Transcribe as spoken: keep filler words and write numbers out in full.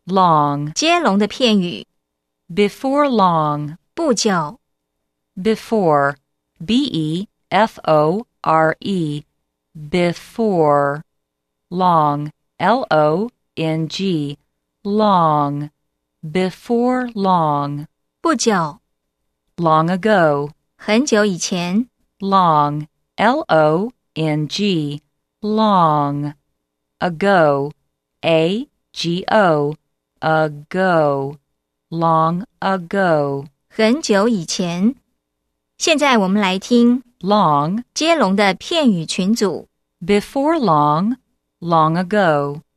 long 接龙的片语 before long 不久 before B E F O R E before long L O N G long before long 不久 long ago 很久以前 long L O N G long ago A G O ago long ago 很久以前现在我们来听 long 接龙的片语群组 before long long ago